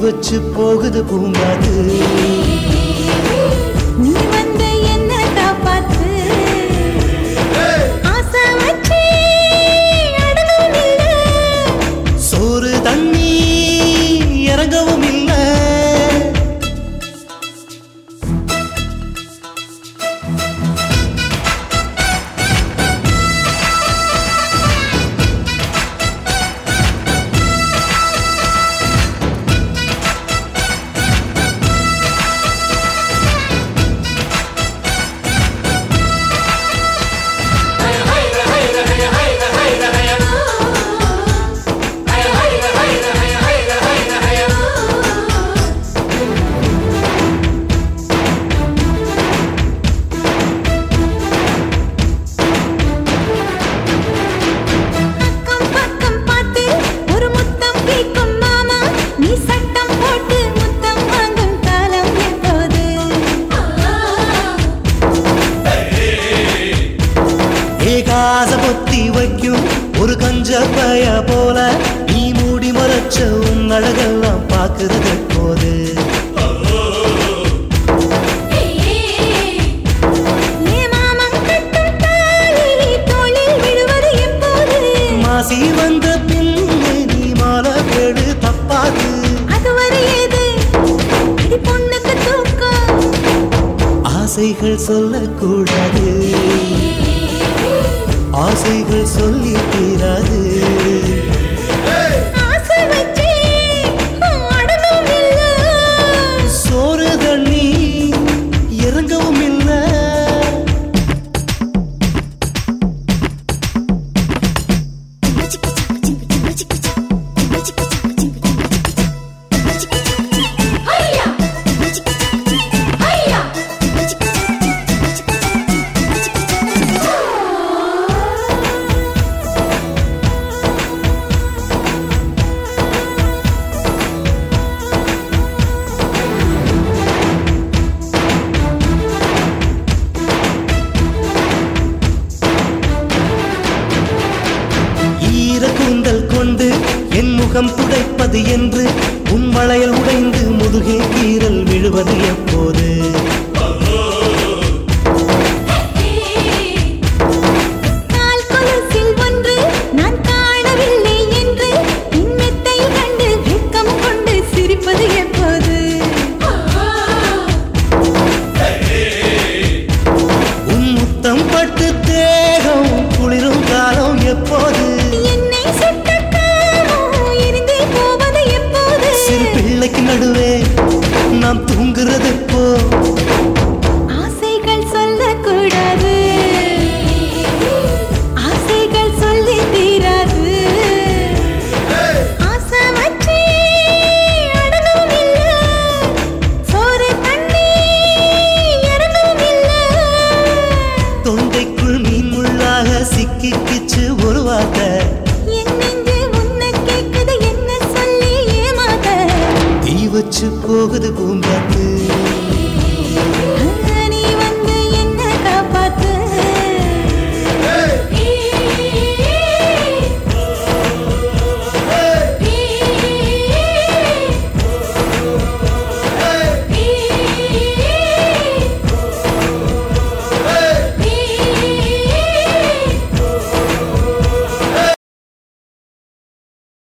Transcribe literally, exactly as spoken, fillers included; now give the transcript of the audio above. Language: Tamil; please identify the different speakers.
Speaker 1: வச்சு போகுது பூங்காது.
Speaker 2: நீ வந்து என்ன காப்பாத்து, ஆசை வச்சு அடங்கவும் இல்ல,
Speaker 1: சோறு தண்ணி இறங்கவும் இல்ல. பொத்தி வைக்கும் ஒரு கஞ்ச பய போல நீ மூடி மறைச்ச உன் அழகெல்லாம் பார்க்கிறது போது. மாசி வந்த பின்னே நீ மாலை கேடு தப்பாது. ஆசைகள் சொல்லக்கூடாது, ஆசைகள் சொல்லி தீராது. சோறு தண்ணி இறங்கவும் இல்ல. கூந்தல் கொண்டு என் முகம் துடைப்பது என்று உன் வளையல் உடைந்து முதுகே கீறல் விழுவது எப்போது. நான் காணவில்லை என்று இன்னத்தை கண்டு வெட்கம் கொண்டு சிரிப்பது எப்போது. உன் முத்தம் பட்டு தேகம் குளிரும் காலம் எப்போது. சிறு பிள்ளைக்கு நடுவே நாம் தூங்குறது போ.
Speaker 2: ஆசைகள் சொல்லக்கூடாது, ஆசைகள் சொல்லி தீராது. ஆசை வச்சு அடங்கவும் இல்ல, சோறு தண்ணி இறங்கவும் இல்ல.
Speaker 1: தொண்டைக்குள் மீன் முள்ளாக சிக்கிக்கிச்சு ஒரு வார்த்தை. வச்சு போகுது பூங்காத்து.